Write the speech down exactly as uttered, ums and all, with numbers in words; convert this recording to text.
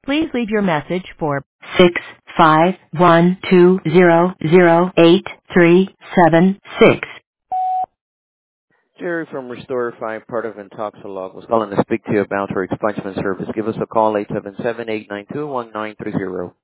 Please leave your message for six five one two zero zero eight three seven six. Jerry from Restore five, part of Intoxilog, was calling to speak to you about our expungement service. Give us a call, eight seven seven, eight nine two, one nine three zero.